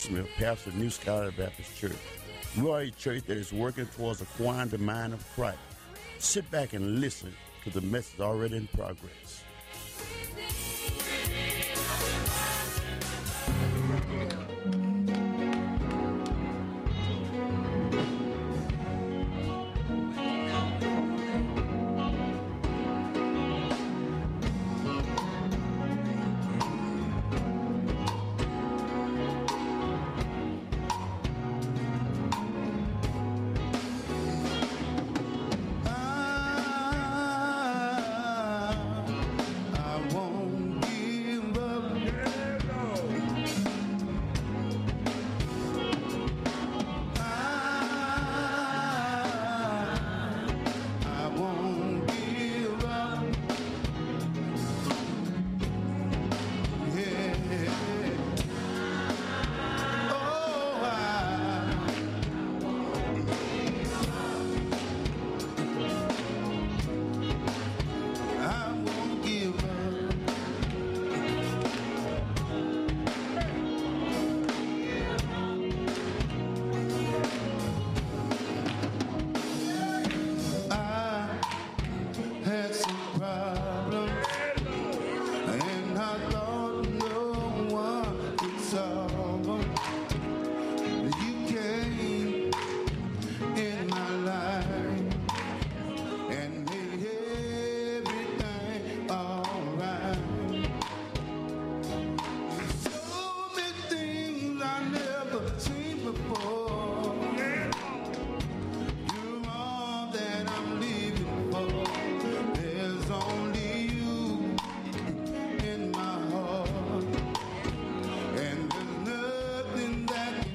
Smith, pastor of New Skyline Baptist Church. We are a church that is working towards acquiring the mind of Christ. Sit back and listen to the message already in progress. And there's nothing that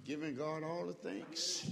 Giving God all the thanks,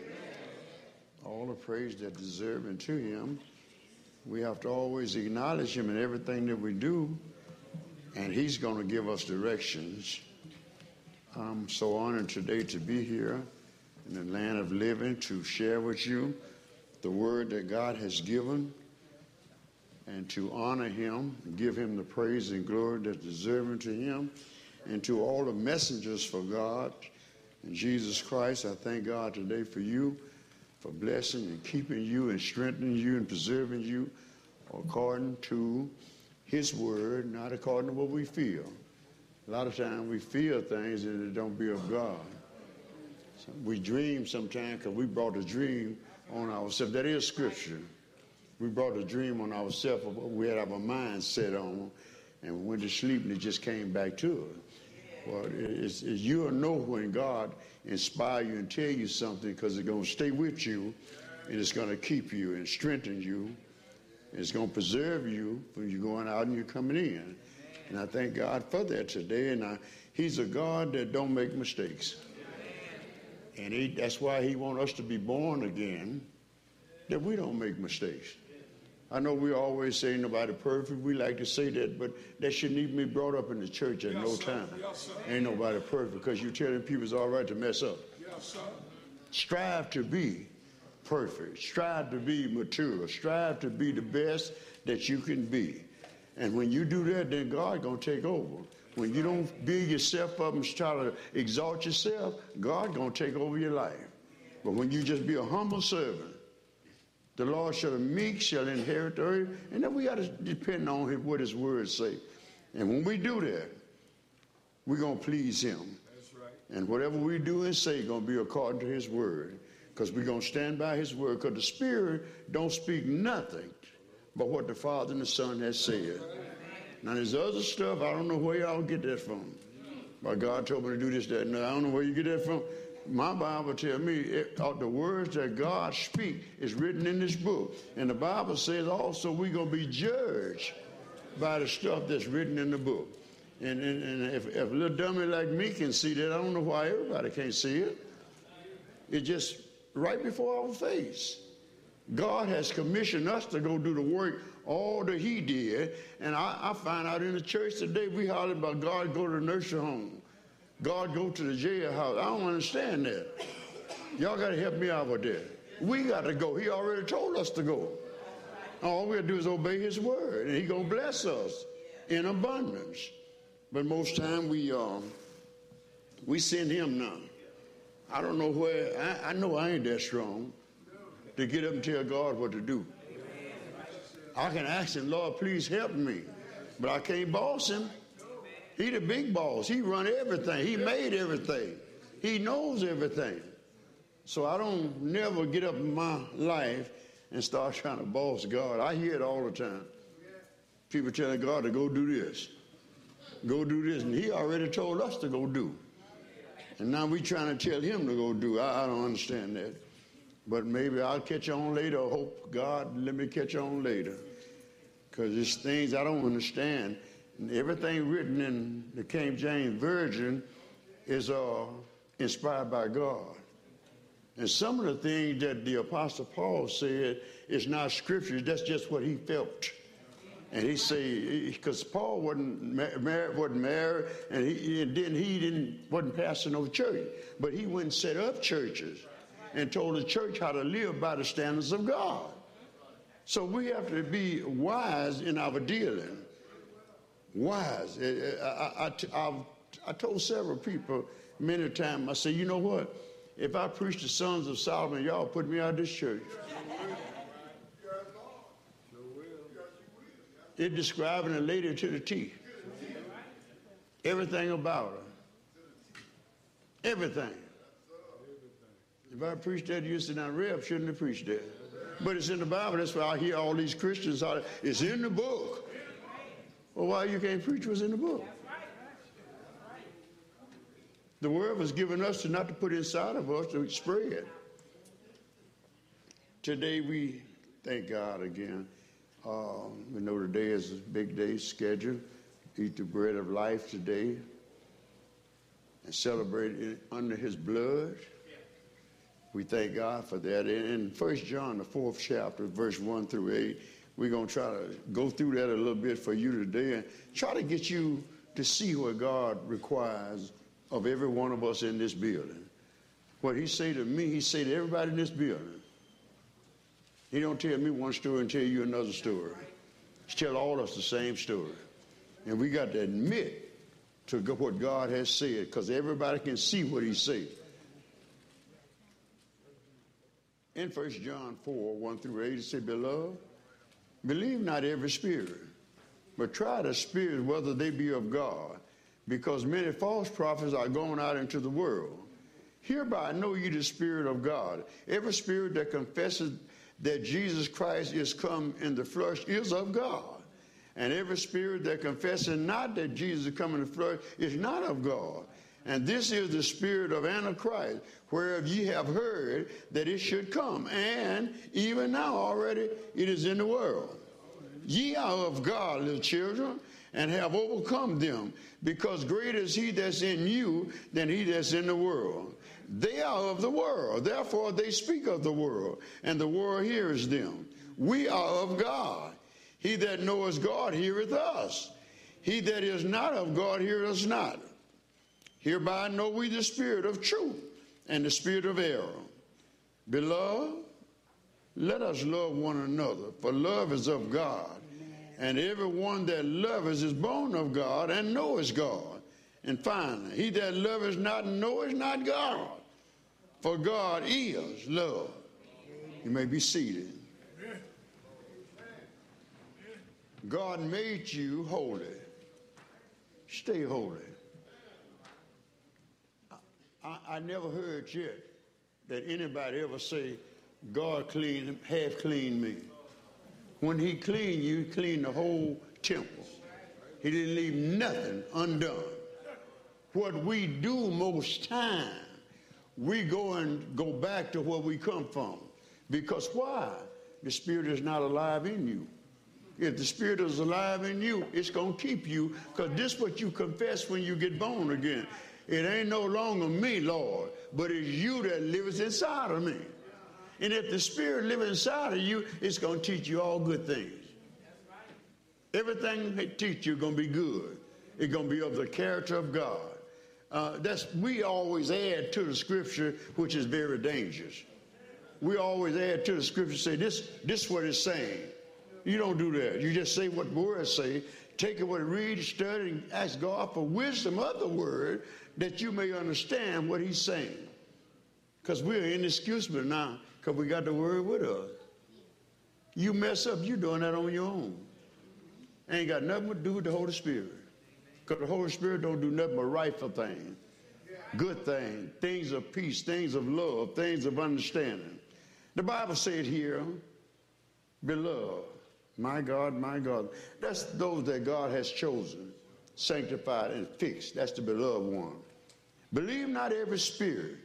all the praise that deserving to him. We have to always acknowledge him in everything that we do, and he's going to give us directions. I'm so honored today to be here in the land of living to share with you the word that God has given and to honor him, give him the praise and glory that's deserving to him, and to all the messengers for God and Jesus Christ. I thank God today for you, for blessing and keeping you and strengthening you and preserving you according to his word, not according to what we feel. A lot of times we feel things and it don't be of God. So we dream sometimes because we brought a dream on ourselves. That is scripture. We brought a dream on ourselves of what we had our mind set on, and we went to sleep and it just came back to us. Well, you'll know when God inspire you and tell you something, because it's going to stay with you, and it's going to keep you and strengthen you, and it's going to preserve you when you're going out and you're coming in. And I thank God for that today. And he's a God that don't make mistakes. And that's why he wants us to be born again, that we don't make mistakes. I know we always say nobody perfect. We like to say that, but that shouldn't even be brought up in the church at no time. Ain't nobody perfect, because you're telling people it's all right to mess up. Strive to be perfect. Strive to be mature. Strive to be the best that you can be. And when you do that, then God going to take over. When you don't build yourself up and try to exalt yourself, God going to take over your life. But when you just be a humble servant, the Lord shall, the meek shall inherit the earth. And then we got to depend on what his words say. And when we do that, we're going to please him. That's right. And whatever we do and say is going to be according to his word. Because we're going to stand by his word. Because the Spirit don't speak nothing but what the Father and the Son has said. Now there's other stuff, I don't know where y'all get that from. But God told me to do this, that, and I don't know where you get that from. My Bible tells me the words that God speaks is written in this book. And the Bible says also we're going to be judged by the stuff that's written in the book. And if a little dummy like me can see that, I don't know why everybody can't see it. It's just right before our face. God has commissioned us to go do the work all that he did. And I find out in the church today, we holler about God go to the nursing home. God go to the jailhouse. I don't understand that. Y'all got to help me out with that. We got to go. He already told us to go. All we got to do is obey his word, and he going to bless us in abundance. But most time we send him now. I don't know where. I know I ain't that strong to get up and tell God what to do. I can ask him, Lord, please help me. But I can't boss him. He the big boss. He run everything. He made everything. He knows everything. So I don't never get up in my life and start trying to boss God. I hear it all the time. People telling God to go do this. Go do this. And he already told us to go do. And now we trying to tell him to go do. I don't understand that. But maybe I'll catch on later. I hope God let me catch on later. Because there's things I don't understand. And everything written in the King James Version is inspired by God. And some of the things that the Apostle Paul said is not scripture. That's just what he felt. And he said, because Paul wasn't married, and he wasn't pastoring no church. But he went and set up churches and told the church how to live by the standards of God. So we have to be wise in our dealing. Wise. I told several people many times, I said, you know what? If I preach the sons of Solomon, y'all put me out of this church. It's describing a lady to the T. Everything about her. Everything. If I preached that, you said, now, Rev shouldn't have preached that. But it's in the Bible. That's why I hear all these Christians holler, it's in the book. Well, why you can't preach what's in the book? The word was given us to not to put inside of us, to spread. Today we thank God again. We know today is a big day scheduled. Eat the bread of life today. and celebrate it under his blood. We thank God for that. In 1 John, the 4th chapter, verse 1 through 8, we're going to try to go through that a little bit for you today and try to get you to see what God requires of every one of us in this building. What he say to me, he say to everybody in this building. He don't tell me one story and tell you another story. He tell all of us the same story. And we got to admit to what God has said, because everybody can see what he said. In 1 John 4, 1 through 8, it says, Beloved, believe not every spirit, but try the spirits whether they be of God, because many false prophets are going out into the world. Hereby know ye the Spirit of God. Every spirit that confesses that Jesus Christ is come in the flesh is of God. And every spirit that confesses not that Jesus is come in the flesh is not of God. And this is the spirit of Antichrist, whereof ye have heard that it should come. And even now already it is in the world. Ye are of God, little children, and have overcome them, because greater is he that's in you than he that's in the world. They are of the world, therefore they speak of the world, and the world hears them. We are of God. He that knoweth God heareth us. He that is not of God heareth us not. Hereby know we the spirit of truth and the spirit of error. Beloved, let us love one another, for love is of God. And everyone that loveth is born of God and knoweth God. And finally, he that loveth not knoweth not God, for God is love. You may be seated. God made you holy. Stay holy. I never heard yet that anybody ever say, God have cleaned me. When he cleaned you, he cleaned the whole temple. He didn't leave nothing undone. What we do most time, we go back to where we come from. Because why? The Spirit is not alive in you. If the Spirit is alive in you, it's going to keep you, because this is what you confess when you get born again. It ain't no longer me, Lord, but it's you that lives inside of me. And if the Spirit lives inside of you, it's going to teach you all good things. Everything they teach you is going to be good. It's going to be of the character of God. We always add to the Scripture, which is very dangerous. We always add to the Scripture, say this is what it's saying. You don't do that. You just say what the words say. Take it, what it reads, study, and ask God for wisdom of the word, that you may understand what he's saying. Because we're inexcusable now, because we got the word with us. You mess up, you're doing that on your own. Ain't got nothing to do with the Holy Spirit. Because the Holy Spirit don't do nothing but rightful things, good things, things of peace, things of love, things of understanding. The Bible said here, beloved, my God, that's those that God has chosen, sanctified, and fixed. That's the beloved one. Believe not every spirit.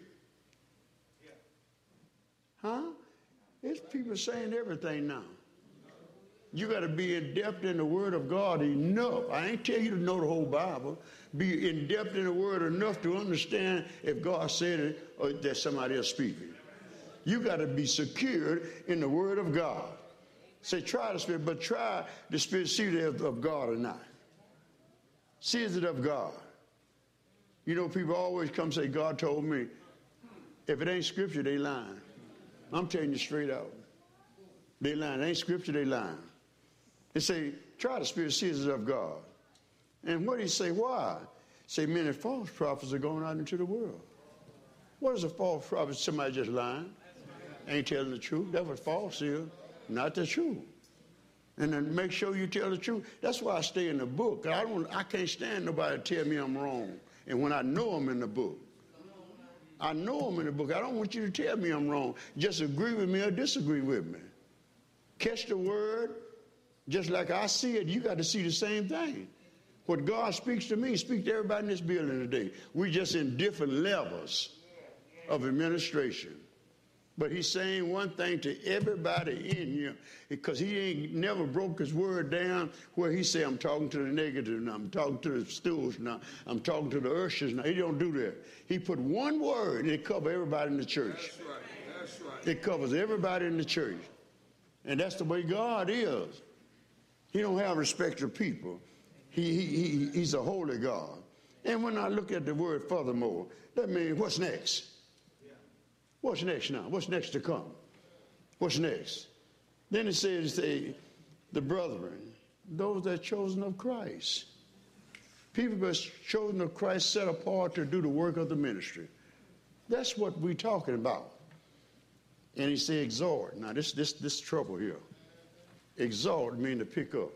Huh? There's people saying everything now. You got to be in depth in the Word of God enough. I ain't tell you to know the whole Bible. Be in depth in the Word enough to understand if God said it or that somebody else speaking. You got to be secured in the Word of God. Say, try the Spirit, but try the Spirit, see if it's of God or not. See is it of God. You know, people always come say, God told me. If it ain't Scripture, they lying. I'm telling you straight out. They lying. It ain't Scripture, they lying. They say, try the Spirit, see is it of God. And what do he say? Why? Say, many false prophets are going out into the world. What is a false prophet? Somebody just lying. Ain't telling the truth. That's what false is. Not the truth. And then make sure you tell the truth. That's why I stay in the book. I can't stand nobody to tell me I'm wrong. And when I know I'm in the book, I know I'm in the book. I don't want you to tell me I'm wrong. Just agree with me or disagree with me. Catch the word. Just like I see it, you got to see the same thing. What God speaks to me, speak to everybody in this building today. We're just in different levels of administration. But he's saying one thing to everybody in here, because he ain't never broke his word down where he say, I'm talking to the negative now, I'm talking to the stewards now, I'm talking to the ushers now. He don't do that. He put one word and it covers everybody in the church. That's right. That's right. It covers everybody in the church. And that's the way God is. He don't have respect for people. He's a holy God. And when I look at the word furthermore, that means what's next? What's next now? What's next to come? What's next? Then it says, the brethren, those that are chosen of Christ. People that are chosen of Christ, set apart to do the work of the ministry. That's what we're talking about. And he said, exhort. Now, this trouble here. Exhort means to pick up.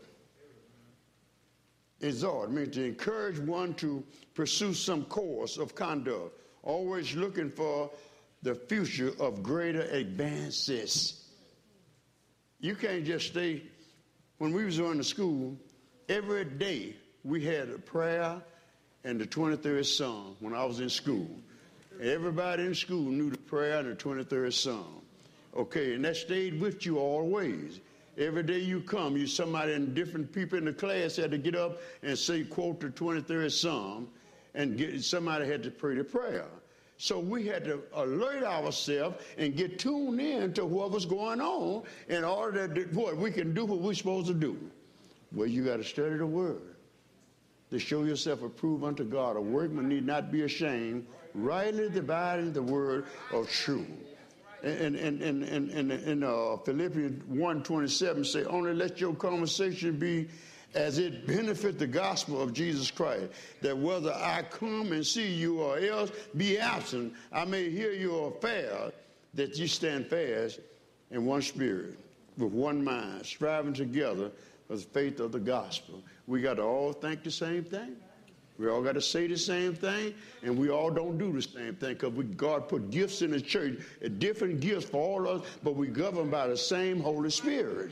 Exhort means to encourage one to pursue some course of conduct, always looking for the future of greater advances. You can't just stay. When we was going to school, every day we had a prayer and the 23rd Psalm when I was in school. Everybody in school knew the prayer and the 23rd Psalm. Okay, and that stayed with you always. Every day you come, somebody and different people in the class had to get up and say, quote the 23rd Psalm, and somebody had to pray the prayer. So we had to alert ourselves and get tuned in to what was going on in order that what we can do what we're supposed to do. Well, you got to study the word to show yourself approved unto God. A workman need not be ashamed, rightly dividing the word of truth. And Philippians 1:27 say, only let your conversation be as it benefit the gospel of Jesus Christ, that whether I come and see you or else be absent, I may hear your affair, that you stand fast in one spirit, with one mind, striving together for the faith of the gospel. We got to all think the same thing. We all got to say the same thing, and we all don't do the same thing, because God put gifts in the church, different gifts for all of us, but we govern by the same Holy Spirit.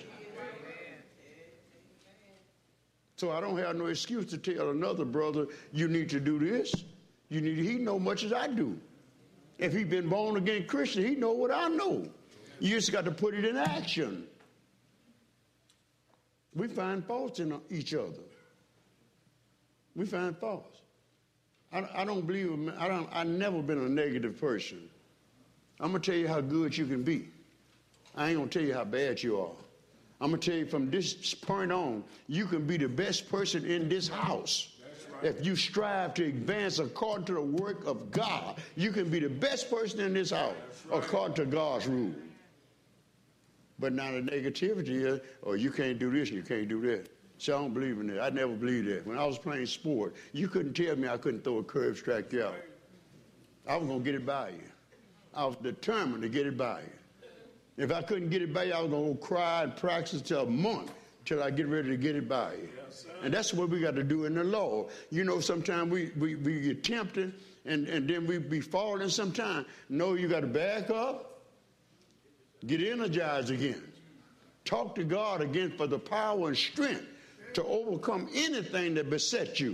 So I don't have no excuse to tell another brother, you need to do this. He know much as I do. If he been born again Christian, he know what I know. You just got to put it in action. We find faults in each other. We find faults. I don't believe, I've never been a negative person. I'm going to tell you how good you can be. I ain't going to tell you how bad you are. I'm going to tell you from this point on, you can be the best person in this house. Right. If you strive to advance according to the work of God, you can be the best person in this house according to God's rule. But now the negativity is, oh, you can't do this and you can't do that. So I don't believe in that. I never believed that. When I was playing sport, you couldn't tell me I couldn't throw a curve strike out. I was going to get it by you. I was determined to get it by you. If I couldn't get it by you, I was going to cry and practice till a month till I get ready to get it by you. Yes, and that's what we got to do in the Lord. You know, sometimes we get tempted and then we be falling sometimes. No, you got to back up, get energized again. Talk to God again for the power and strength to overcome anything that besets you.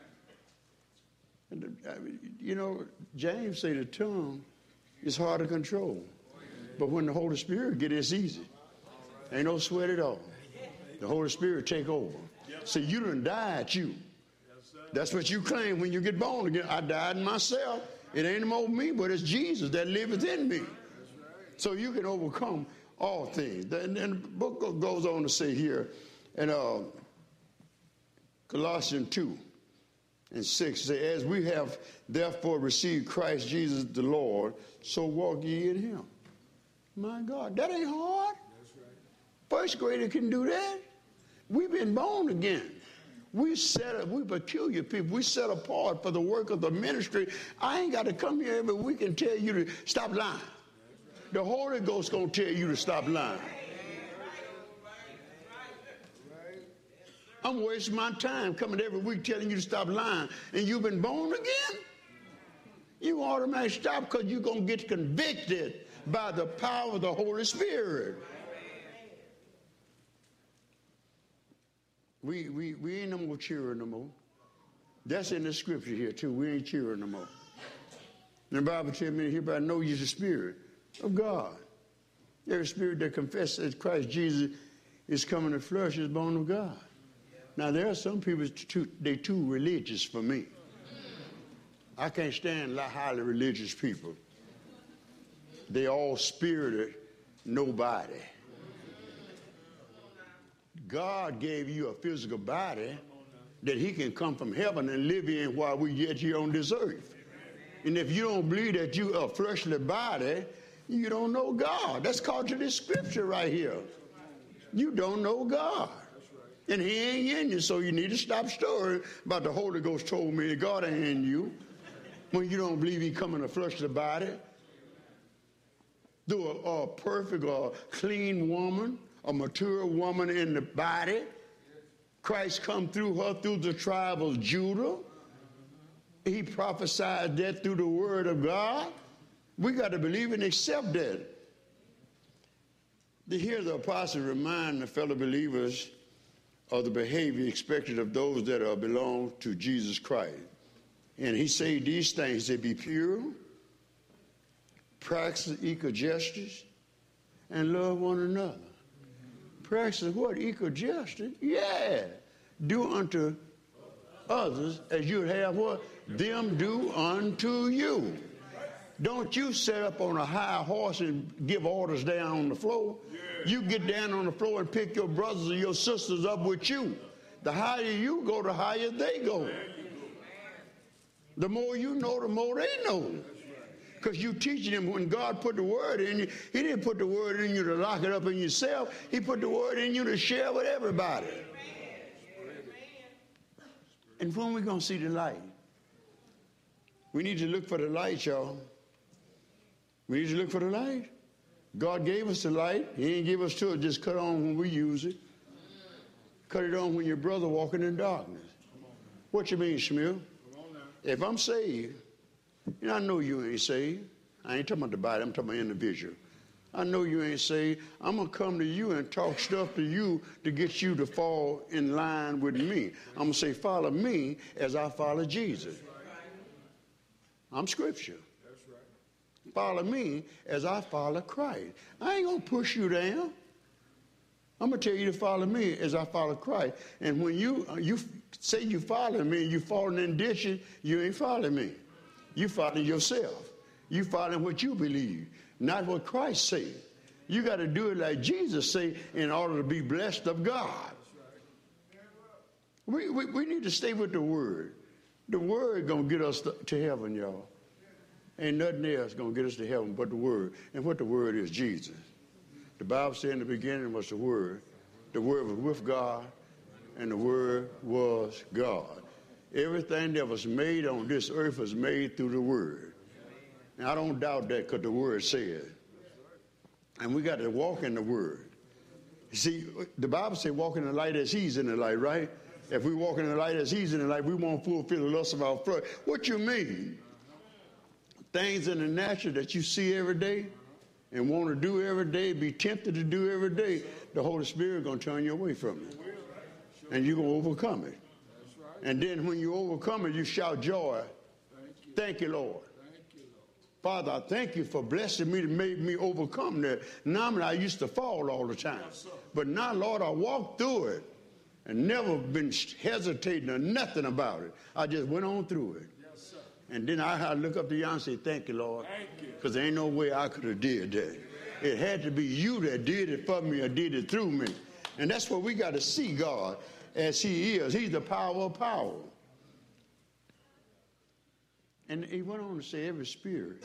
And, you know, James say the tongue is hard to control. But when the Holy Spirit get it, it's easy. Ain't no sweat at all. The Holy Spirit take over. See, you done died, you. That's what you claim when you get born again. I died in myself. It ain't more me, but it's Jesus that liveth in me. So you can overcome all things. And the book goes on to say here in Colossians 2:6, say, as we have therefore received Christ Jesus the Lord, so walk ye in him. My God, that ain't hard. That's right. First grader can do that. We've been born again. We peculiar people. We set apart for the work of the ministry. I ain't got to come here every week and tell you to stop lying. Right. The Holy Ghost going to tell you to stop lying. Right. I'm wasting my time coming every week telling you to stop lying. And you've been born again? You automatically stop because you're going to get convicted by the power of the Holy Spirit. We ain't no more cheering no more. That's in the scripture here too. We ain't cheering no more. And the Bible tells me, hereby know you're the spirit. of God. Every spirit that confesses that Christ Jesus is coming to flesh is born of God. Now, there are some people, they're too religious for me. I can't stand highly religious people. They all spirited nobody. God gave you a physical body that he can come from heaven and live in while we yet here on this earth. And if you don't believe that you are a fleshly body, you don't know God. That's called to this scripture right here. You don't know God. And he ain't in you, so you need to stop stirring about the Holy Ghost told me that God ain't in you. When you don't believe he come in a fleshly body, through a perfect or clean woman, a mature woman in the body. Christ come through her through the tribe of Judah. He prophesied that through the word of God. We got to believe and accept that. To hear the apostle remind the fellow believers of the behavior expected of those that belong to Jesus Christ. And he said these things, they be pure, practice equal justice, and love one another. Practice what? Equal justice? Yeah. Do unto others as you have what? Them do unto you. Don't you set up on a high horse and give orders down on the floor. You get down on the floor and pick your brothers or your sisters up with you. The higher you go, the higher they go. The more you know, the more they know. Because you teaching them when God put the word in you, he didn't put the word in you to lock it up in yourself. He put the word in you to share with everybody. And when are we going to see the light? We need to look for the light, y'all. We need to look for the light. God gave us the light. He didn't give us to it. Just cut on when we use it. Cut it on when your brother walking in darkness. What you mean, Shmuel? If I'm saved, you know, I know you ain't saved. I ain't talking about the body. I'm talking about individual. I know you ain't saved. I'm going to come to you and talk stuff to you to get you to fall in line with me. I'm going to say, follow me as I follow Jesus. I'm scripture. Follow me as I follow Christ. I ain't going to push you down. I'm going to tell you to follow me as I follow Christ. And when you say you follow me and you falling in dishes, you ain't following me. You following yourself. You following what you believe, not what Christ said. You got to do it like Jesus said in order to be blessed of God. We need to stay with the word. The word going to get us to heaven, y'all. Ain't nothing else going to get us to heaven but the word. And what the word is, Jesus. The Bible said in the beginning was the word. The word was with God, and the word was God. Everything that was made on this earth was made through the word. And I don't doubt that because the word said. And we got to walk in the word. You see, the Bible said walk in the light as he's in the light, right? If we walk in the light as he's in the light, we won't fulfill the lust of our flesh. What you mean? Things in the natural that you see every day and want to do every day, be tempted to do every day, the Holy Spirit is going to turn you away from it. And you're going to overcome it. And then when you overcome it, you shout joy. Thank you, Lord. Father, I thank you for blessing me to make me overcome that. Normally, I used to fall all the time. But now, Lord, I walked through it and never been hesitating or nothing about it. I just went on through it. And then I had to look up to you and say, thank you, Lord. Because there ain't no way I could have did that. It had to be you that did it for me or did it through me. And that's what we got to see God as he is. He's the power of power. And he went on to say every spirit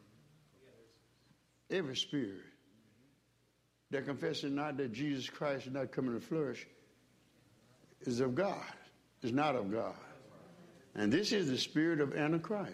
that confesses not that Jesus Christ is not coming to flourish is of God, is not of God. And this is the spirit of Antichrist.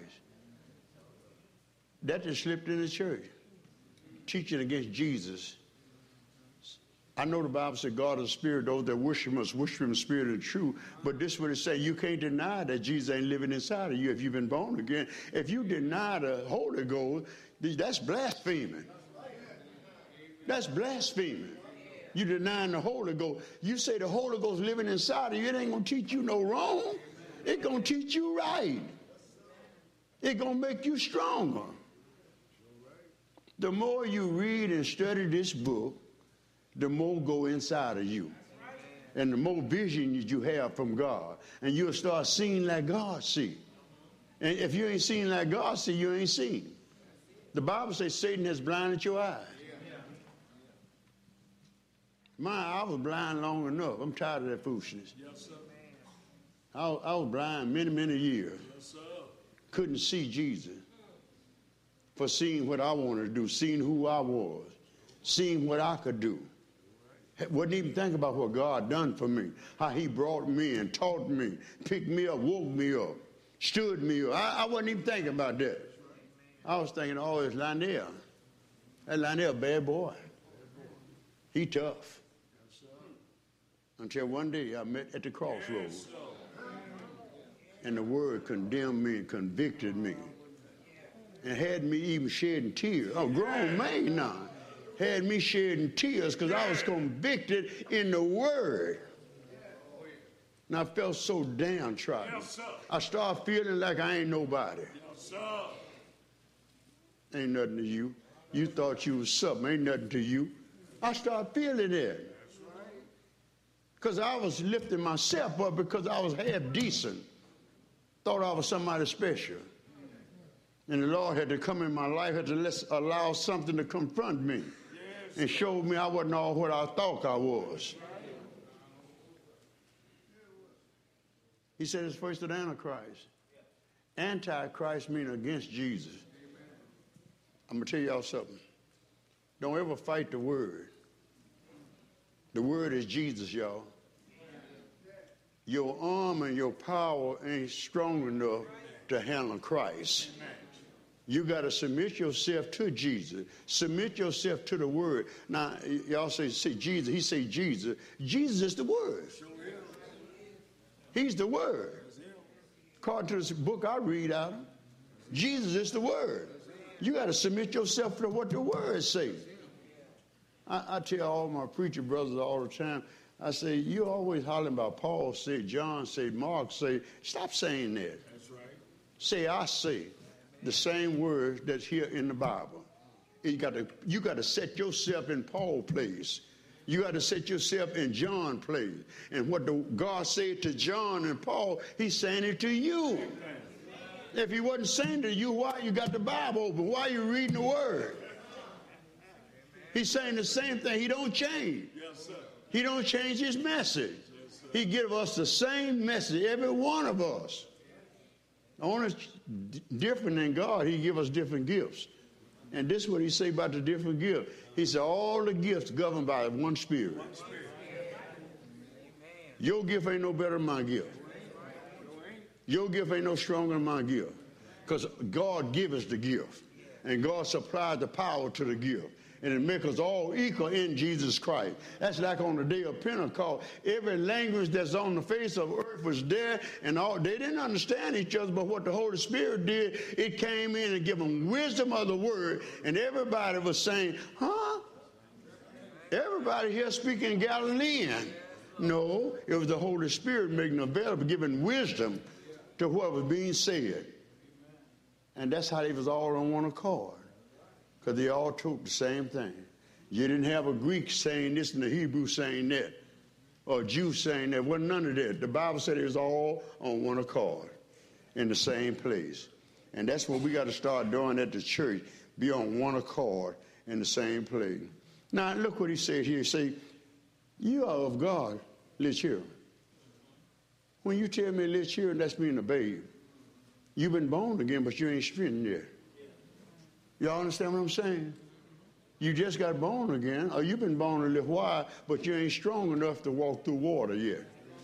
That just slipped in the church, teaching against Jesus. I know the Bible said God is spirit, those that worship must worship him in spirit and truth. But this is what it says, you can't deny that Jesus ain't living inside of you if you've been born again. If you deny the Holy Ghost, that's blaspheming. That's blaspheming. You denying the Holy Ghost. You say the Holy Ghost living inside of you, it ain't going to teach you no wrong. It's going to teach you right. It's going to make you stronger. The more you read and study this book, the more go inside of you. And the more vision you have from God. And you'll start seeing like God see. And if you ain't seeing like God see, you ain't seeing. The Bible says Satan has blinded your eyes. I was blind long enough. I'm tired of that foolishness. Yes, sir. I was blind many, many years. Yes, sir. Couldn't see Jesus. For seeing what I wanted to do, seeing who I was, seeing what I could do. Wouldn't even think about what God done for me. How he brought me and taught me, picked me up, woke me up, stood me up. I wasn't even thinking about that. I was thinking, oh, it's Lionel. That Lionel, bad boy. He tough. Until one day I met at the crossroads. And the word condemned me and convicted me. And had me even shedding tears. A grown man now. Had me shedding tears because I was convicted in the word. And I felt so downtrodden. Yes, I started feeling like I ain't nobody. Yes, ain't nothing to you. You thought you was something. Ain't nothing to you. I started feeling it. Because I was lifting myself up because I was half decent. Thought I was somebody special. And the Lord had to come in my life, had to allow something to confront me. And showed me I wasn't all what I thought I was. He said it's first the Antichrist. Antichrist means against Jesus. I'm going to tell y'all something. Don't ever fight the word. The word is Jesus, y'all. Your arm and your power ain't strong enough to handle Christ. You got to submit yourself to Jesus. Submit yourself to the word. Now, y'all say Jesus. He say Jesus. Jesus is the word. He's the word. According to this book I read out of, Jesus is the word. You got to submit yourself to what the word says. I tell all my preacher brothers all the time, I say, you always hollering about Paul say, John say, Mark say. Stop saying that. That's right. Say, I say. The same word that's here in the Bible. You got to set yourself in Paul's place. You got to set yourself in John's place. And what God said to John and Paul, he's saying it to you. If he wasn't saying to you, why you got the Bible open? Why you reading the word? He's saying the same thing. He don't change. He don't change his message. He gives us the same message, every one of us. The only different than God, he give us different gifts. And this is what he say about the different gifts. He said all the gifts governed by one spirit. Your gift ain't no better than my gift. Your gift ain't no stronger than my gift. Because God gives us the gift. And God supplies the power to the gift. And it makes us all equal in Jesus Christ. That's like on the day of Pentecost. Every language that's on the face of earth was there, and all they didn't understand each other, but what the Holy Spirit did, it came in and gave them wisdom of the word, and everybody was saying, huh? Everybody here speaking Galilean. No, it was the Holy Spirit making available, giving wisdom to what was being said. And that's how they was all on one accord. Because they all took the same thing. You didn't have a Greek saying this and a Hebrew saying that, or a Jew saying that. Wasn't none of that. The Bible said it was all on one accord, in the same place. And that's what we got to start doing at the church, be on one accord in the same place. Now, look what he said here. He said, you are of God, little children. When you tell me little children, that's mean a babe. You've been born again, but you ain't strengthened yet. Y'all understand what I'm saying? You just got born again, or you've been born a little while, but you ain't strong enough to walk through water yet.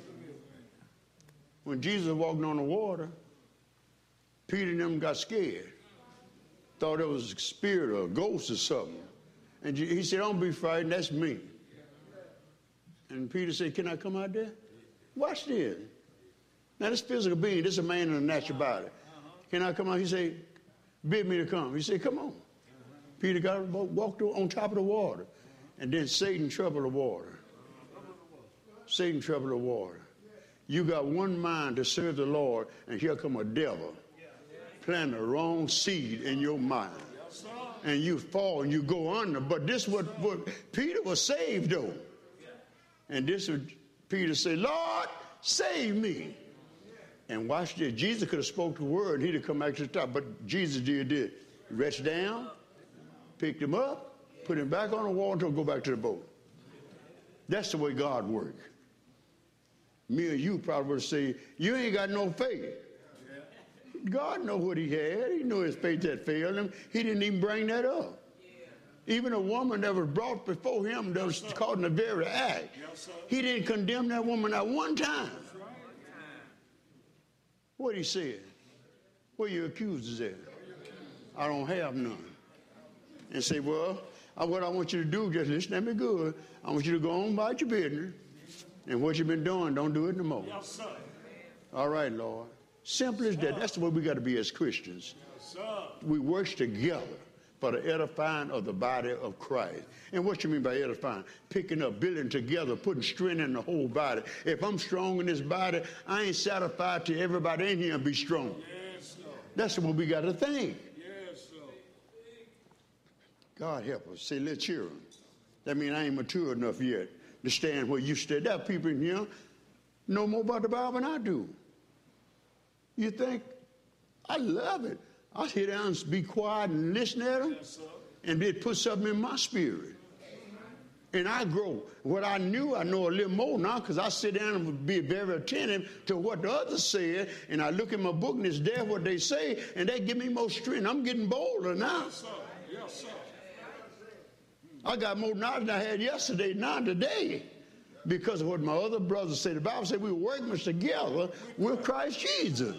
When Jesus walked on the water, Peter and them got scared. Thought it was a spirit or a ghost or something. And he said, don't be frightened, that's me. And Peter said, can I come out there? Watch this. Now, this physical being, this is a man in a natural body. Can I come out? He said, bid me to come. He said, come on. Peter got walked on top of the water. And then Satan troubled the water. Satan troubled the water. You got one mind to serve the Lord, and here come a devil. Plant the wrong seed in your mind. and you fall and you go under. But this what Peter was saved though. And this would Peter say, Lord, save me. And watch this. Jesus could have spoke the word and he'd have come back to the top. But Jesus did this. He reached down, picked him up, put him back on the wall until he go back to the boat. That's the way God works. Me and you probably would say, you ain't got no faith. God know what he had. He knew his faith had failed him. He didn't even bring that up. Even a woman that was brought before him that was caught in the very act, he didn't condemn that woman at one time. What he said? Where your accusers at? I don't have none. And say, well, what I want you to do, just listen at me good. I want you to go on about your business. And what you've been doing, don't do it no more. Yes, sir. All right, Lord. Simple as that. That's the way we got to be as Christians. Yes, sir. We work together for the edifying of the body of Christ. And what you mean by edifying? Picking up, building together, putting strength in the whole body. If I'm strong in this body, I ain't satisfied till everybody in here be strong. Yes, sir. That's what we got to think. Yes, sir. God help us. Say, little children. That means I ain't mature enough yet to stand where you stand. There are people in here know more about the Bible than I do. You think, I love it. I sit down and be quiet and listen at them, yes, and it puts something in my spirit. And I grow. What I knew, I know a little more now because I sit down and be very attentive to what the others said, and I look at my book and it's there what they say, and they give me more strength. I'm getting bolder now. Yes, sir. Yes, sir. I got more knowledge than I had yesterday, now today, because of what my other brothers say. The Bible said we were working together with Christ Jesus.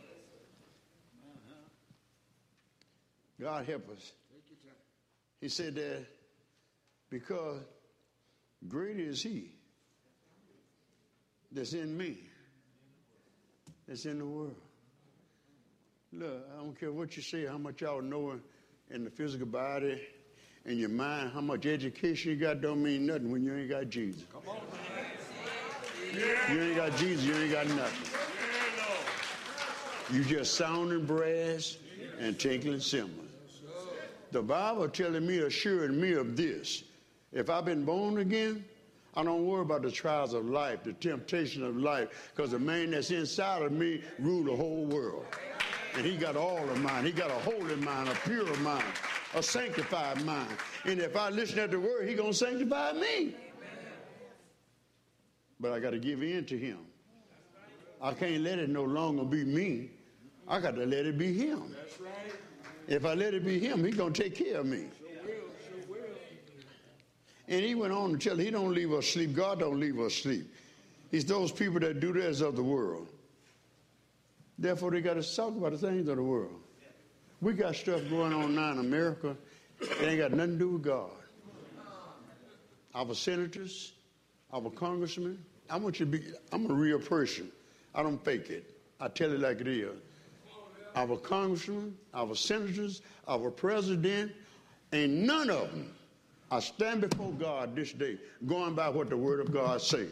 God help us. He said that because greater is he that's in me, that's in the world. Look, I don't care what you say, how much y'all know in the physical body, in your mind, how much education you got don't mean nothing when you ain't got Jesus. Come on. You ain't got Jesus, you ain't got nothing. You just sounding brass and tinkling cymbals. The Bible telling me, assuring me of this. If I've been born again, I don't worry about the trials of life, the temptation of life, because the man that's inside of me rule the whole world. And he got all of mine. He got a holy mind, a pure mind, a sanctified mind. And if I listen at the word, he going to sanctify me. But I got to give in to him. I can't let it no longer be me. I got to let it be him. That's right. If I let it be him, he's going to take care of me. Sure will. And he went on to tell, he don't leave us sleep. God don't leave us sleep. It's those people that do this of the world. Therefore, they got to talk about the things of the world. We got stuff going on now in America. It ain't got nothing to do with God. Our senators, our congressmen, I'm a real person. I don't fake it. I tell it like it is. Our congressmen, our senators, our president, ain't none of them. I stand before God this day going by what the word of God says.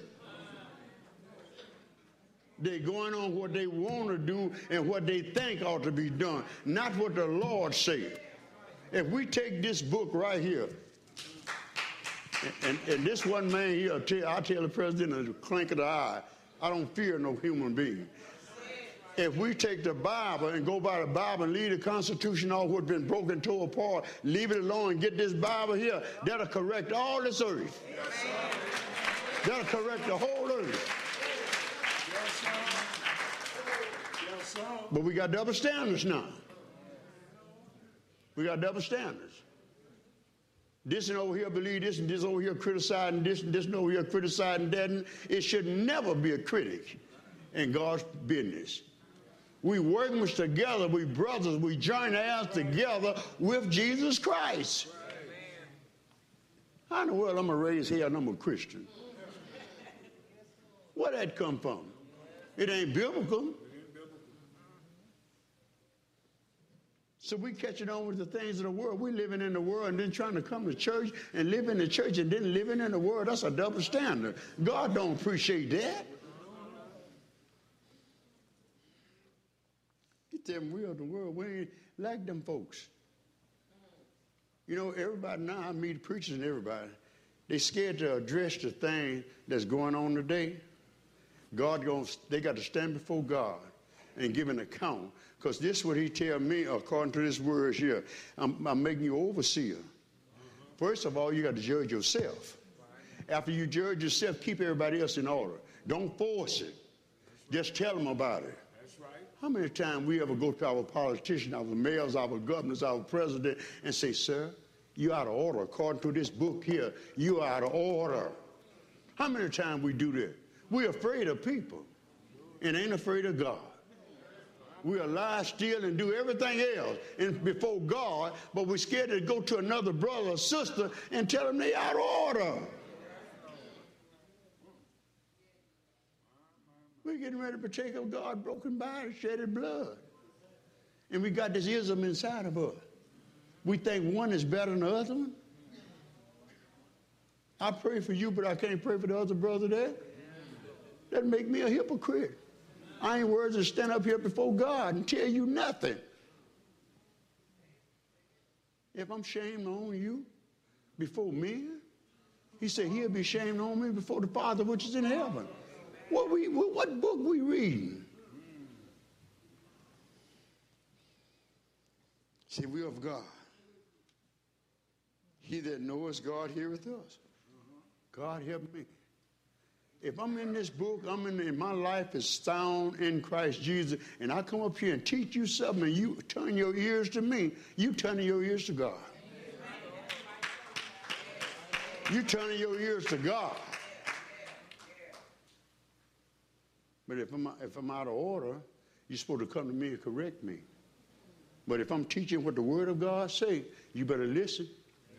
They're going on what they want to do and what they think ought to be done, not what the Lord said. If we take this book right here, and this one man here, I tell the president a clink of the eye, I don't fear no human being. If we take the Bible and go by the Bible and leave the Constitution, all what's been broken, tore apart, leave it alone and get this Bible here, that'll correct all this earth. That'll correct the whole earth. But we got double standards now. We got double standards. This and over here believe this, and this over here criticizing this, and this and over here criticizing that. And it should never be a critic in God's business. We working together, we brothers, we join hands together with Jesus Christ. How in the world I'm going to raise hell and I'm a Christian? Where that come from? It ain't biblical. So we catching on with the things of the world. We living in the world and then trying to come to church and live in the church and then living in the world. That's a double standard. God don't appreciate that. Get them real the world. We ain't like them folks. You know, everybody now, I meet preachers and everybody, they scared to address the thing that's going on today. They got to stand before God and give an account. Because this is what he tell me, according to this word here. I'm making you overseer. First of all, you got to judge yourself. After you judge yourself, keep everybody else in order. Don't force it. Just tell them about it. That's right. How many times we ever go to our politicians, our mayors, our governors, our president, and say, sir, you out of order. According to this book here, you are out of order. How many times we do that? We're afraid of people and ain't afraid of God. We'll lie, steal, and do everything else before God, but we're scared to go to another brother or sister and tell them they out of order. We're getting ready to partake of God's broken body, shedded blood. And we got this ism inside of us. We think one is better than the other one. I pray for you, but I can't pray for the other brother there. That make me a hypocrite. I ain't worthy to stand up here before God and tell you nothing. If I'm shamed on you before men, he said he'll be shamed on me before the Father which is in heaven. What book we reading? See, we of God. He that knoweth God heareth us. God help me. If I'm in this book, my life is sound in Christ Jesus, and I come up here and teach you something, and you turn your ears to me, you turning your ears to God. You turning your ears to God. But if I'm out of order, you're supposed to come to me and correct me. But if I'm teaching what the Word of God say, you better listen.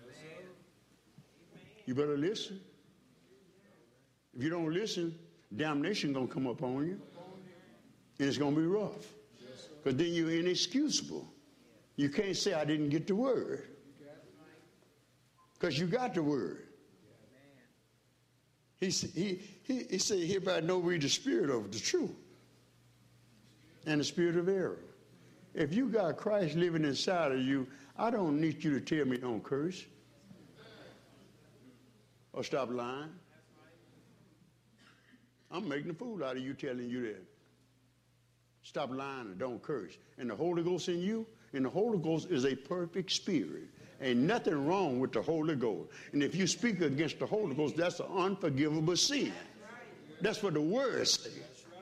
You better listen. If you don't listen, damnation going to come upon you. And it's going to be rough. Because then you're inexcusable. You can't say, I didn't get the Word. Because you got the Word. He said, hereby know we the spirit of the truth and the spirit of error. If you got Christ living inside of you, I don't need you to tell me don't curse or stop lying. I'm making a fool out of you telling you that. Stop lying and don't curse. And the Holy Ghost in you, and the Holy Ghost is a perfect spirit. Ain't nothing wrong with the Holy Ghost. And if you speak against the Holy Ghost, that's an unforgivable sin. That's what the Word says.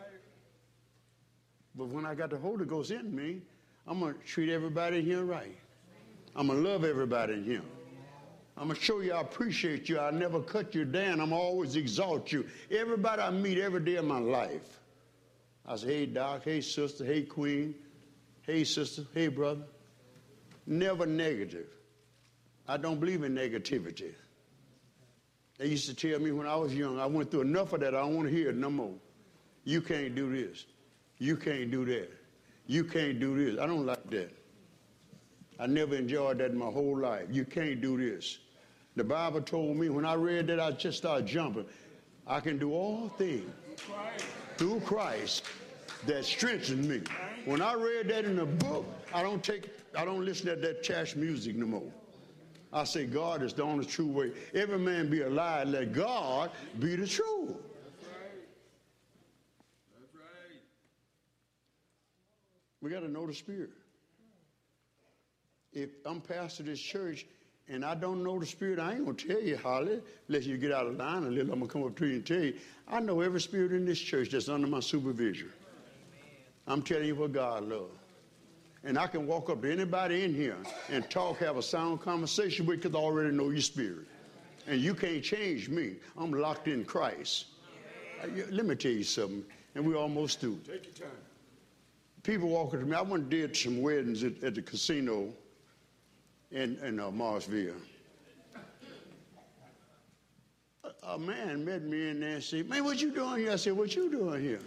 But when I got the Holy Ghost in me, I'm going to treat everybody in here right. I'm going to love everybody in here. I'm going to show you I appreciate you. I never cut you down. I'm always exalt you. Everybody I meet every day of my life, I say, hey, Doc, hey, sister, hey, queen, hey, sister, hey, brother. Never negative. I don't believe in negativity. They used to tell me when I was young, I went through enough of that, I don't want to hear it no more. You can't do this. You can't do that. You can't do this. I don't like that. I never enjoyed that in my whole life. You can't do this. The Bible told me, when I read that, I just started jumping. I can do all things through Christ that strengthens me. When I read that in the book, I don't listen to that trash music no more. I say God is the only true way. Every man be a lie, let God be the truth. That's right. That's right. We got to know the Spirit. If I'm pastor of this church and I don't know the Spirit, I ain't going to tell you, Holly, unless you get out of line a little. I'm going to come up to you and tell you, I know every spirit in this church that's under my supervision. I'm telling you what God loves. And I can walk up to anybody in here and talk, have a sound conversation with, because I already know your spirit. And you can't change me. I'm locked in Christ. Let me tell you something, and we're almost through. Take your time. People walking to me. I went and did some weddings at the casino in Marsville. A man met me in there and said, man, what you doing here? I said, what you doing here?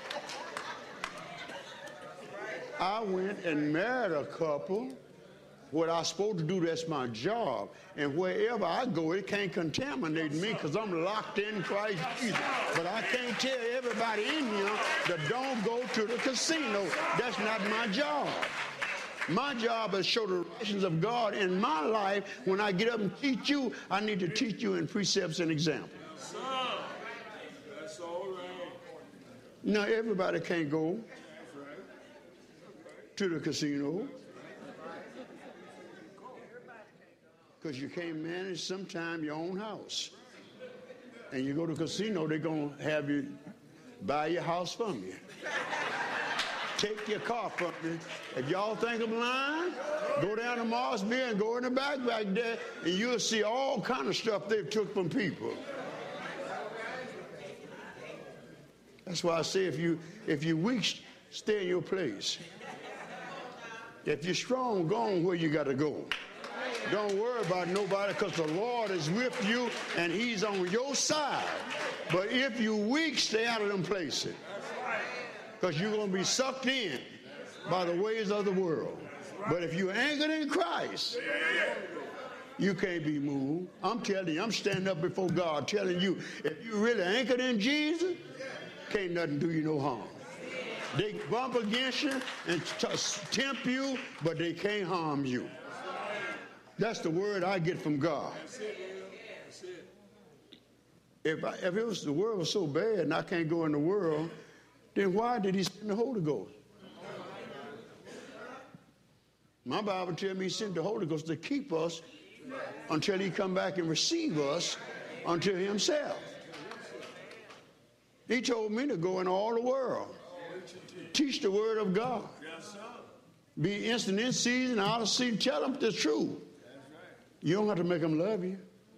I went and married a couple What I'm supposed to do, that's my job. And wherever I go, it can't contaminate me because I'm locked in Christ Jesus. But I can't tell everybody in here that don't go to the casino. That's not my job. My job is to show the righteousness of God in my life. When I get up and teach you, I need to teach you in precepts and examples. Yes, sir. That's all right. Now, everybody can't go to the casino because you can't manage sometime your own house. And you go to the casino, they're going to have you buy your house from you. Take your car from you. If y'all think I'm lying, go down to Marsville and go in the back there, and you'll see all kind of stuff they've took from people. That's why I say if you're weak, stay in your place. If you're strong, go on where you got to go. Don't worry about nobody because the Lord is with you and he's on your side. But if you're weak, stay out of them places. Because you're going to be sucked in by the ways of the world. But if you're anchored in Christ, you can't be moved. I'm telling you, I'm standing up before God telling you, if you're really anchored in Jesus, can't nothing do you no harm. They bump against you and tempt you, but they can't harm you. That's the word I get from God. If it was the world was so bad and I can't go in the world, then why did he send the Holy Ghost? My Bible tells me he sent the Holy Ghost to keep us until he come back and receive us unto himself. He told me to go in all the world, teach the word of God, be instant in season, out of season, tell them the truth. You don't have to make them love you.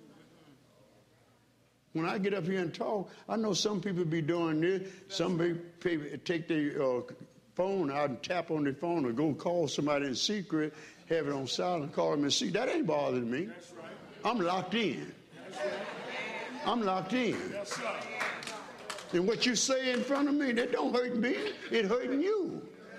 When I get up here and talk, I know some people be doing this. Some people take their phone out and tap on their phone or go call somebody in secret, have it on silent, call them in secret. That ain't bothering me. I'm locked in. I'm locked in. And what you say in front of me, that don't hurt me. It hurting you.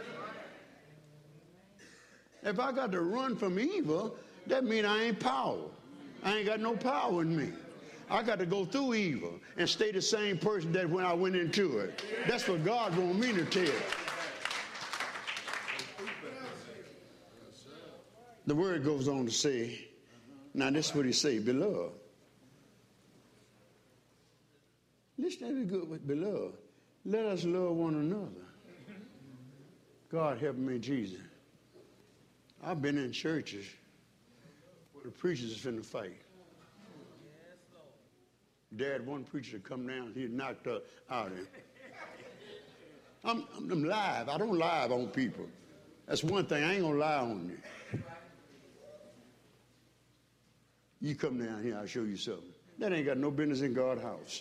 If I got to run from evil, that means I ain't power. I ain't got no power in me. I got to go through evil and stay the same person that when I went into it. That's what God wants me to tell. The word goes on to say, now this is what he say, beloved. Listen to the good with beloved. Let us love one another. God help me, Jesus. I've been in churches where the preachers is finna fight. Dad, one preacher to come down, he knocked her out of him. I'm live. I don't lie on people. That's one thing. I ain't gonna lie on you. You come down here, I'll show you something. That ain't got no business in God's house.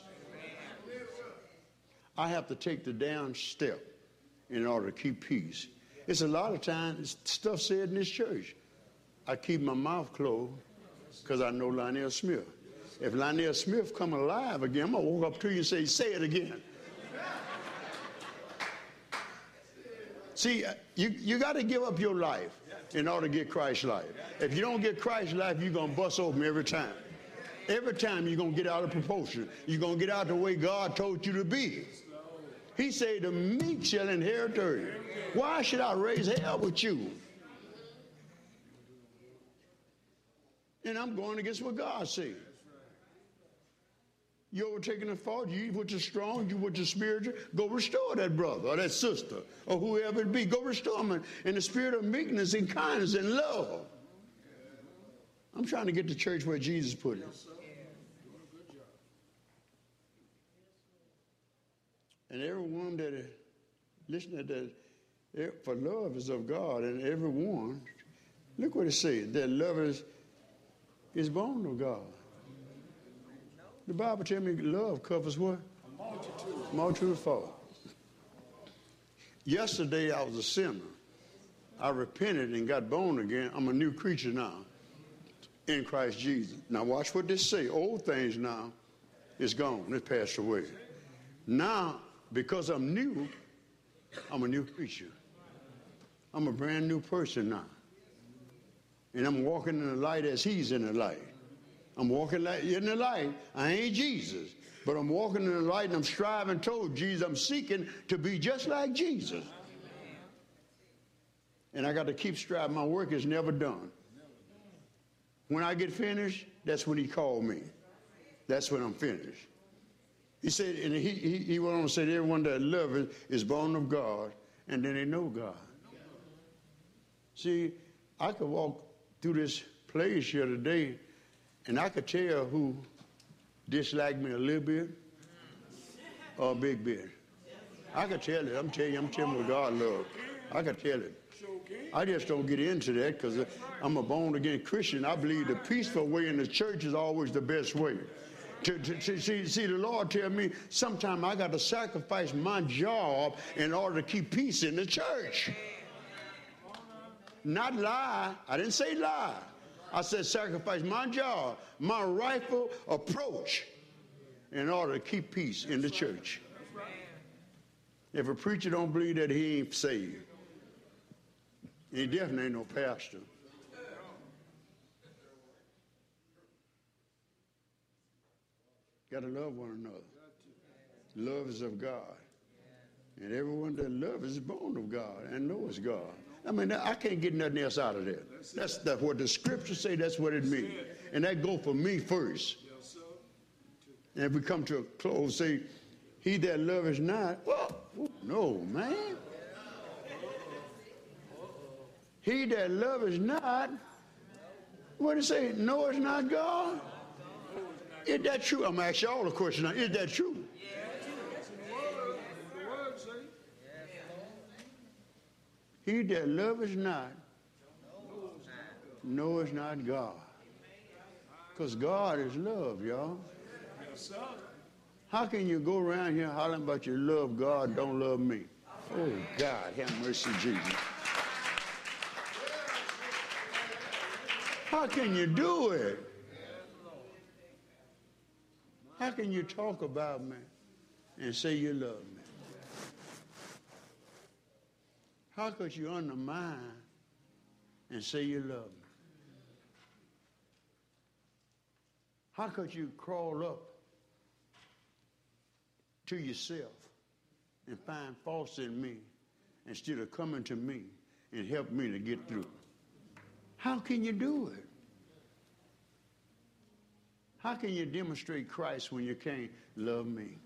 I have to take the down step in order to keep peace. It's a lot of times stuff said in this church. I keep my mouth closed because I know Lionel Smith. If Lionel Smith come alive again, I'm going to walk up to you and say it again. See, you got to give up your life in order to get Christ's life. If you don't get Christ's life, you're going to bust open every time. Every time you're going to get out of proportion. You're going to get out the way God told you to be. He said, the meek shall inherit the earth. Why should I raise hell with you? And I'm going against what God said. You overtaking a fault, you which is strong, you which is spiritual, go restore that brother or that sister or whoever it be. Go restore them in the spirit of meekness and kindness and love. I'm trying to get to church where Jesus put it. And everyone that listen to that, for love is of God, and everyone, look what it says, that love is born of God. The Bible tells me love covers what? A multitude of fault. Yesterday I was a sinner. I repented and got born again. I'm a new creature now in Christ Jesus. Now watch what this say. Old things now is gone. It passed away. Now, because I'm new, I'm a new creature. I'm a brand new person now. And I'm walking in the light as he's in the light. I'm walking in the light. I ain't Jesus. But I'm walking in the light and I'm striving toward Jesus. I'm seeking to be just like Jesus. And I got to keep striving. My work is never done. When I get finished, that's when he called me. That's when I'm finished. He said, and he went on to say, everyone that loves is born of God, and then they know God. See, I could walk through this place here today, and I could tell who disliked me a little bit or a big bit. I could tell it. I'm telling you what God loves. I could tell it. I just don't get into that because I'm a born-again Christian. I believe the peaceful way in the church is always the best way. See, the Lord tell me sometimes I got to sacrifice my job in order to keep peace in the church. Not lie. I didn't say lie. I said sacrifice my job, my rightful approach in order to keep peace in the church. If a preacher don't believe that, he ain't saved. He definitely ain't no pastor. Got to love one another. Love is of God. And everyone that loves is born of God and knows God. I mean, I can't get nothing else out of that. That's what the scriptures say, that's what it means. And that go for me first. And if we come to a close, say, he that loveth not, well, no, man. He that loveth not, what does it say? No, it's not God. Is that true? I'm asking y'all a question now. Is that true? He that loveth not, knoweth not God. Because God is love, y'all. How can you go around here hollering about you love God, don't love me? Oh, God, have mercy, Jesus. How can you do it? How can you talk about me and say you love me? How could you undermine and say you love me? How could you crawl up to yourself and find faults in me instead of coming to me and help me to get through? How can you do it? How can you demonstrate Christ when you can't love me?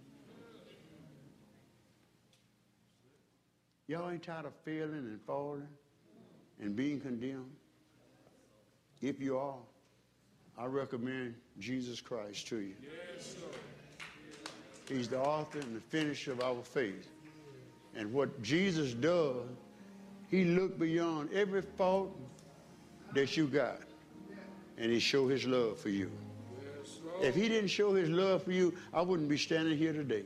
Y'all ain't tired of failing and falling and being condemned? If you are, I recommend Jesus Christ to you. Yes, sir. He's the author and the finisher of our faith. And what Jesus does, he looked beyond every fault that you got, and he showed his love for you. If he didn't show his love for you, I wouldn't be standing here today.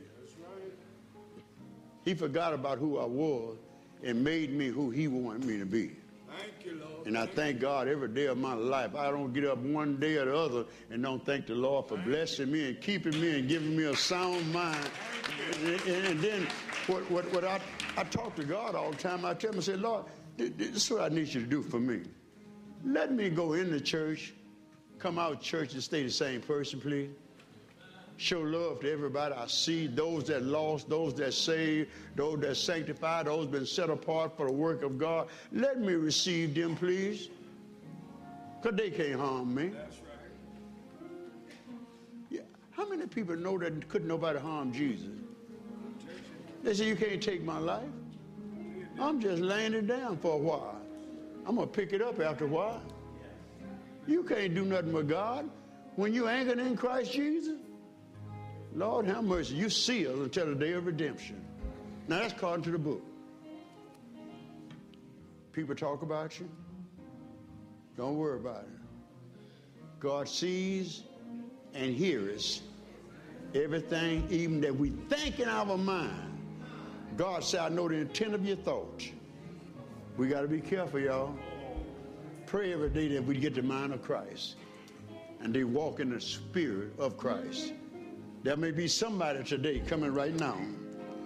He forgot about who I was and made me who he wanted me to be. Thank you, Lord. And I thank God every day of my life. I don't get up one day or the other and don't thank the Lord for blessing me and keeping me and giving me a sound mind. And then what I talk to God all the time. I tell him, I say, Lord, this is what I need you to do for me. Let me go in the church, come out of church and stay the same person, please. Show love to everybody I see, those that lost, those that saved, those that sanctified, those been set apart for the work of God. Let me receive them, please, because they can't harm me. That's right. Yeah. How many people know that couldn't nobody harm Jesus? They say, you can't take my life. I'm just laying it down for a while. I'm going to pick it up after a while. You can't do nothing with God when you anchored in Christ Jesus. Lord, have mercy. You sealed until the day of redemption. Now, that's according to the book. People talk about you. Don't worry about it. God sees and hears everything, even that we think in our mind. God said, I know the intent of your thoughts. We got to be careful, y'all. Pray every day that we get the mind of Christ and they walk in the spirit of Christ. There may be somebody today coming right now,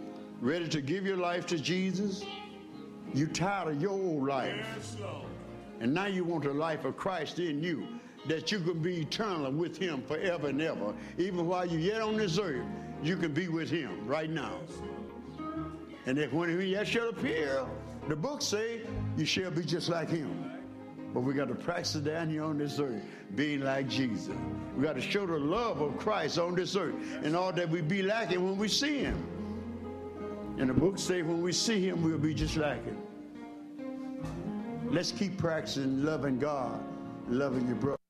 ready to give your life to Jesus. You tired of your old life. Yes, Lord. And now you want the life of Christ in you, that you can be eternal with him forever and ever. Even while you're yet on this earth, you can be with him right now. And if when he shall appear, the books say you shall be just like him. But we got to practice down here on this earth, being like Jesus. We got to show the love of Christ on this earth, and all that we be like him when we see him. And the books say when we see him, we'll be just like him. Let's keep practicing loving God, loving your brother.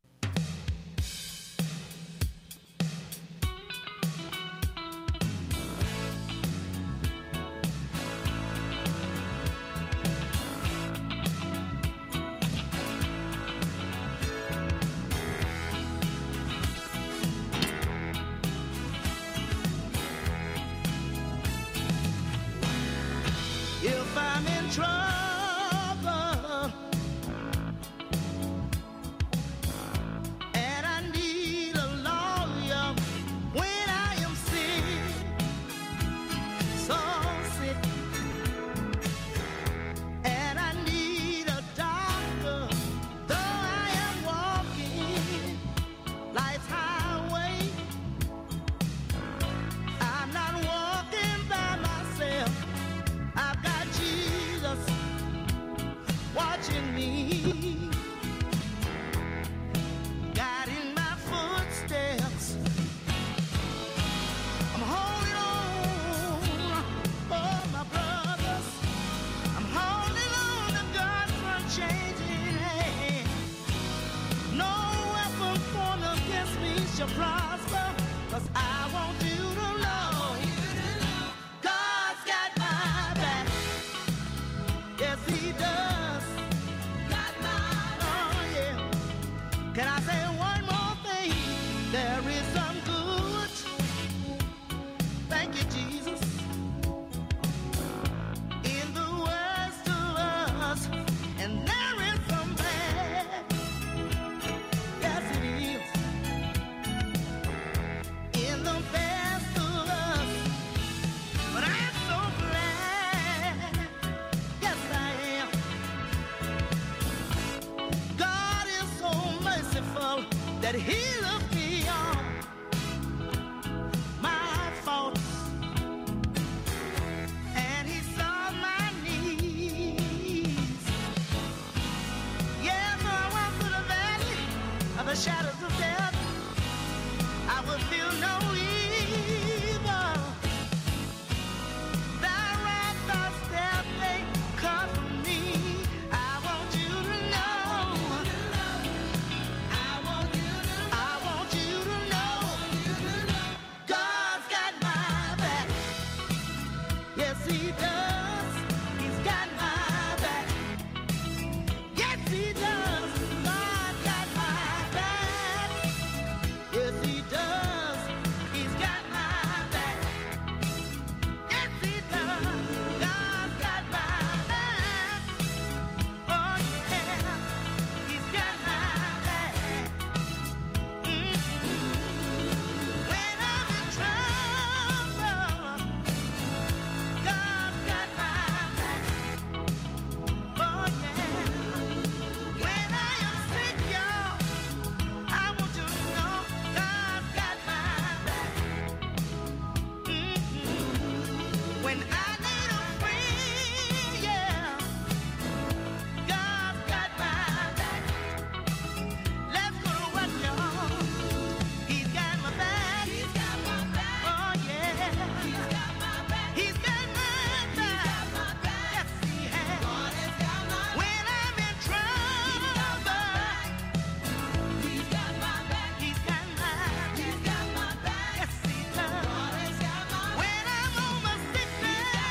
If I'm in trouble and I need a lawyer when I am sick, so sick, and I need a doctor, though I am walking life's highway, I'm not walking by myself. I've got Jesus watching me, guiding my footsteps. I'm holding on, oh my brothers. I'm holding on to God's unchanging hand. No weapon formed against me shall prosper, 'cause I want you to know God's got my back. Yes, he does. Oh, yeah. Can I say one more thing? There is some good. Thank you, Jesus. In the worst of us. And there is some bad. Yes, it is. In the best of us. But I'm so glad. Yes, I am. God is so merciful that he looked beyond my faults and he saw my needs. Yeah, though I walk through the valley of the shadows of death, I will feel no evil. Thy wrath, thy step, they cover me. I want you to know. I want you to know. God's got my back. Yes, he does. He's got my back. Yes, he does. God's got my back. Yes, he does. He's got my back. Yes, he does. God's got my back. Oh, yeah. He's got my back. When I'm in trouble, God's got my back. Oh, yeah. When I am sick, y'all, I want you to know God's got my back. When I need a friend, yeah, God's got my back. Let's go to work, y'all. He's got my back. He's got my back. Oh, yeah. He's got my back. He's got my back. Yes, he has. When I'm in trouble, he's got my back. He's got my back. Yes, he does. When I'm on my sick bed,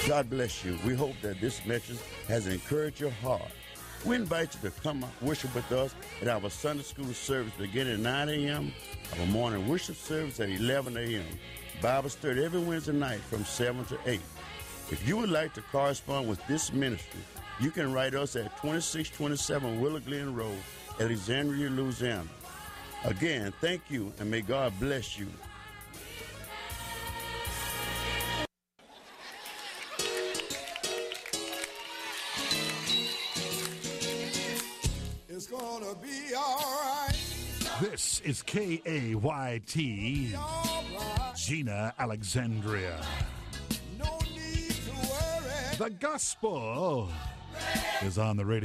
God bless you. We hope that this message has encouraged your heart. We invite you to come worship with us at our Sunday school service beginning at 9 a.m., our morning worship service at 11 a.m., Bible study every Wednesday night from 7 to 8. If you would like to correspond with this ministry, you can write us at 2627 Willow Glen Road, Alexandria, Louisiana. Again, thank you, and may God bless you. It's gonna be all right. This is KAYT, Gina, Alexandria. No need to worry. The gospel is on the radio.